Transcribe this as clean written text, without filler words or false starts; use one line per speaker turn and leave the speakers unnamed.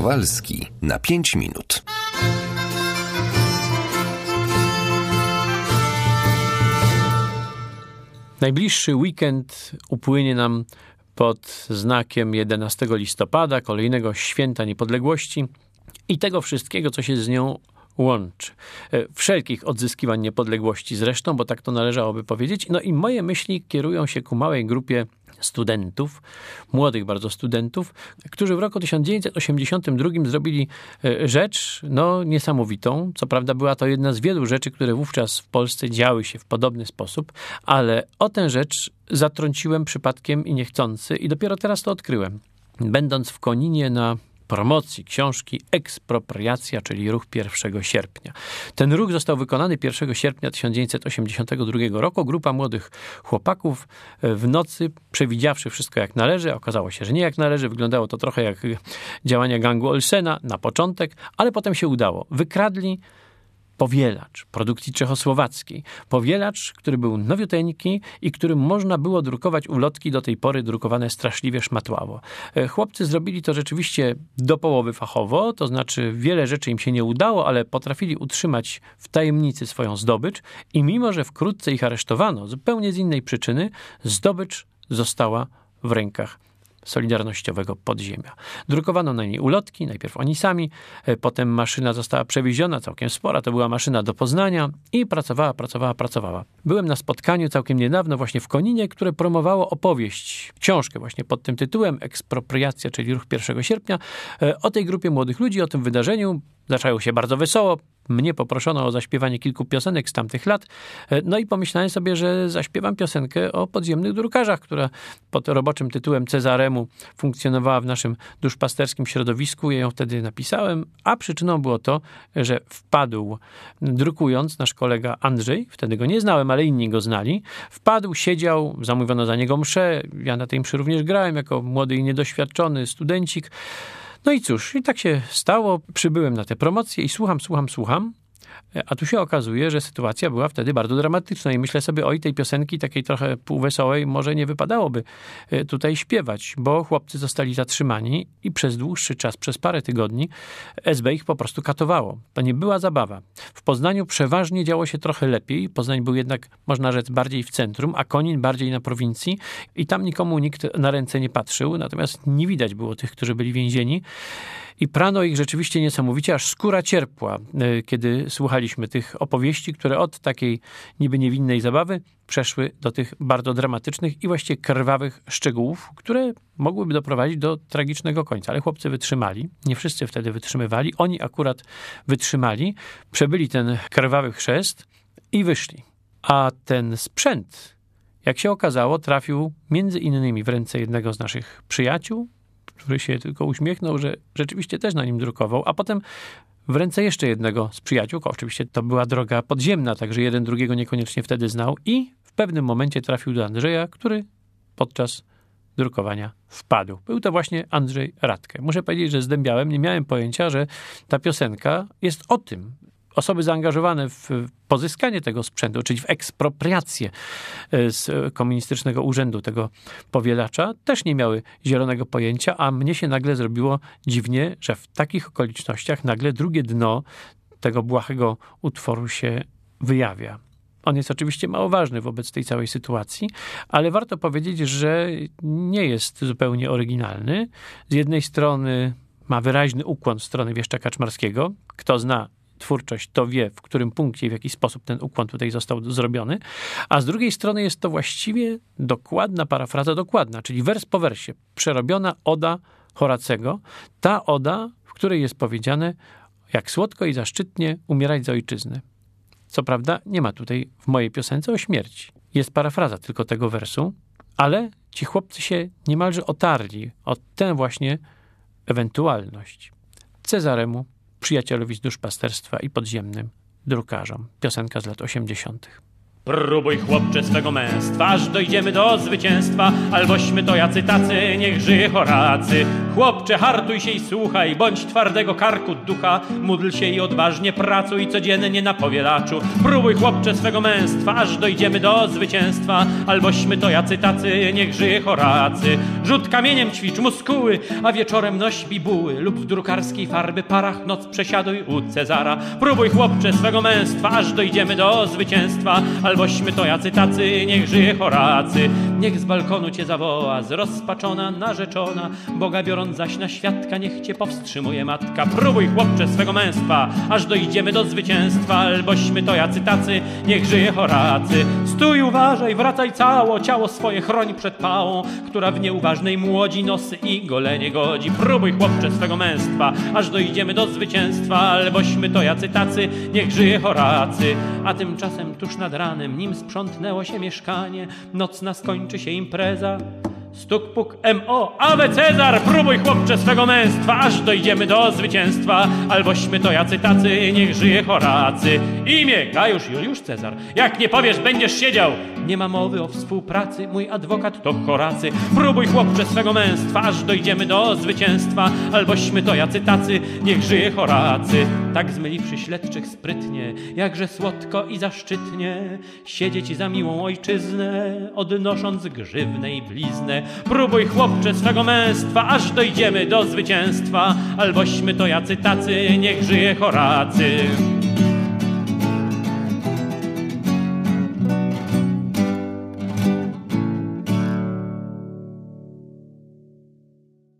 Kowalski na 5 minut.
Najbliższy weekend upłynie nam pod znakiem 11 listopada, kolejnego święta niepodległości i tego wszystkiego, co się z nią łączy. Wszelkich odzyskiwań niepodległości zresztą, bo tak to należałoby powiedzieć. No i moje myśli kierują się ku małej grupie studentów, młodych bardzo studentów, którzy w roku 1982 zrobili rzecz niesamowitą. Co prawda była to jedna z wielu rzeczy, które wówczas w Polsce działy się w podobny sposób, ale o tę rzecz zatrąciłem przypadkiem i niechcący i dopiero teraz to odkryłem. Będąc w Koninie na promocji książki Ekspropriacja, czyli ruch 1 sierpnia. Ten ruch został wykonany 1 sierpnia 1982 roku. Grupa młodych chłopaków w nocy, przewidziawszy wszystko jak należy, okazało się, że nie jak należy, wyglądało to trochę jak działania gangu Olsena na początek, ale potem się udało. Wykradli powielacz produkcji czechosłowackiej. Powielacz, który był nowiuteńki i którym można było drukować ulotki do tej pory drukowane straszliwie szmatławo. Chłopcy zrobili to rzeczywiście do połowy fachowo, to znaczy wiele rzeczy im się nie udało, ale potrafili utrzymać w tajemnicy swoją zdobycz i mimo, że wkrótce ich aresztowano, zupełnie z innej przyczyny, zdobycz została w rękach Solidarnościowego Podziemia. Drukowano na niej ulotki, najpierw oni sami, potem maszyna została przewieziona, całkiem spora, to była maszyna do Poznania i pracowała. Byłem na spotkaniu całkiem niedawno właśnie w Koninie, które promowało opowieść, książkę właśnie pod tym tytułem Ekspropriacja, czyli ruch 1 sierpnia, o tej grupie młodych ludzi, o tym wydarzeniu. Zaczęło się bardzo wesoło. Mnie poproszono o zaśpiewanie kilku piosenek z tamtych lat. No i pomyślałem sobie, że zaśpiewam piosenkę o podziemnych drukarzach, która pod roboczym tytułem Cezaremu funkcjonowała w naszym duszpasterskim środowisku. Ja ją wtedy napisałem, a przyczyną było to, że wpadł drukując nasz kolega Andrzej, wtedy go nie znałem, ale inni go znali. Wpadł, siedział, zamówiono za niego mszę. Ja na tej mszy również grałem jako młody i niedoświadczony studencik. No i cóż, i tak się stało, przybyłem na tę promocję i słucham, a tu się okazuje, że sytuacja była wtedy bardzo dramatyczna i myślę sobie, oj, tej piosenki takiej trochę półwesołej może nie wypadałoby tutaj śpiewać, bo chłopcy zostali zatrzymani i przez dłuższy czas, przez parę tygodni SB ich po prostu katowało. To nie była zabawa. W Poznaniu przeważnie działo się trochę lepiej. Poznań był jednak, można rzec, bardziej w centrum, a Konin bardziej na prowincji i tam nikomu nikt na ręce nie patrzył, natomiast nie widać było tych, którzy byli więzieni. I prano ich rzeczywiście niesamowicie, aż skóra cierpła, kiedy słuchaliśmy tych opowieści, które od takiej niby niewinnej zabawy przeszły do tych bardzo dramatycznych i właściwie krwawych szczegółów, które mogłyby doprowadzić do tragicznego końca. Ale chłopcy wytrzymali. Nie wszyscy wtedy wytrzymywali. Oni akurat wytrzymali, przebyli ten krwawy chrzest i wyszli. A ten sprzęt, jak się okazało, trafił między innymi w ręce jednego z naszych przyjaciół, który się tylko uśmiechnął, że rzeczywiście też na nim drukował, a potem w ręce jeszcze jednego z przyjaciół, oczywiście to była droga podziemna, także jeden drugiego niekoniecznie wtedy znał i w pewnym momencie trafił do Andrzeja, który podczas drukowania wpadł. Był to właśnie Andrzej Radke. Muszę powiedzieć, że zdębiałem, nie miałem pojęcia, że ta piosenka jest o tym. Osoby zaangażowane w pozyskanie tego sprzętu, czyli w ekspropriację z komunistycznego urzędu tego powielacza, też nie miały zielonego pojęcia, a mnie się nagle zrobiło dziwnie, że w takich okolicznościach nagle drugie dno tego błahego utworu się wyjawia. On jest oczywiście mało ważny wobec tej całej sytuacji, ale warto powiedzieć, że nie jest zupełnie oryginalny. Z jednej strony ma wyraźny ukłon w stronę Wieszcza Kaczmarskiego. Kto zna twórczość, to wie, w którym punkcie i w jaki sposób ten ukłon tutaj został zrobiony, a z drugiej strony jest to właściwie dokładna parafraza, czyli wers po wersie, przerobiona oda Horacego, ta oda, w której jest powiedziane, jak słodko i zaszczytnie umierać za ojczyznę. Co prawda nie ma tutaj w mojej piosence o śmierci. Jest parafraza tylko tego wersu, ale ci chłopcy się niemalże otarli o tę właśnie ewentualność. Cezaremu, przyjacielowi z duszpasterstwa i podziemnym drukarzom. Piosenka z lat 80. Próbuj, chłopcze, swego męstwa, aż dojdziemy do zwycięstwa, albośmy to jacy tacy, niech żyje Horacy. Chłopcze, hartuj się i słuchaj, bądź twardego karku ducha, módl się i odważnie pracuj codziennie na powielaczu. Próbuj, chłopcze, swego męstwa, aż dojdziemy do zwycięstwa, albośmy to jacy tacy, niech żyje Horacy. Rzut kamieniem, ćwicz muskuły, a wieczorem noś bibuły lub w drukarskiej farby parach noc przesiaduj u Cezara. Próbuj, chłopcze, swego męstwa, aż dojdziemy do zwycięstwa, albośmy to jacy tacy, niech żyje Horacy. Niech z balkonu cię zawoła zrozpaczona narzeczona, Boga biorąc zaś na świadka, niech cię powstrzymuje matka. Próbuj, chłopcze, swego męstwa, aż dojdziemy do zwycięstwa, albośmy to jacy tacy, niech żyje Horacy. Stój, uważaj, wracaj cało, ciało swoje chroń przed pałą, która w nieuważnej młodzi nosy i golenie godzi. Próbuj, chłopcze, swego męstwa, aż dojdziemy do zwycięstwa, albośmy to jacy tacy, niech żyje Horacy. A tymczasem tuż nad ranem, nim sprzątnęło się mieszkanie, nocna skończy się impreza. Stuk, puk, M.O. Awe Cezar! Próbuj, chłopcze, swego męstwa, aż dojdziemy do zwycięstwa, albośmy to jacy tacy, niech żyje Horacy. Imię Gajusz Juliusz Cezar. Jak nie powiesz, będziesz siedział. Nie ma mowy o współpracy, mój adwokat to Horacy. Próbuj, chłopcze, swego męstwa, aż dojdziemy do zwycięstwa, albośmy to jacy tacy, niech żyje Horacy. Tak zmyliwszy śledczych sprytnie, jakże słodko i zaszczytnie siedzieć za miłą ojczyznę, odnosząc grzywnę i bliznę. Próbuj, chłopcze, swego męstwa, aż dojdziemy do zwycięstwa, albośmy to jacy tacy, niech żyje Horacy.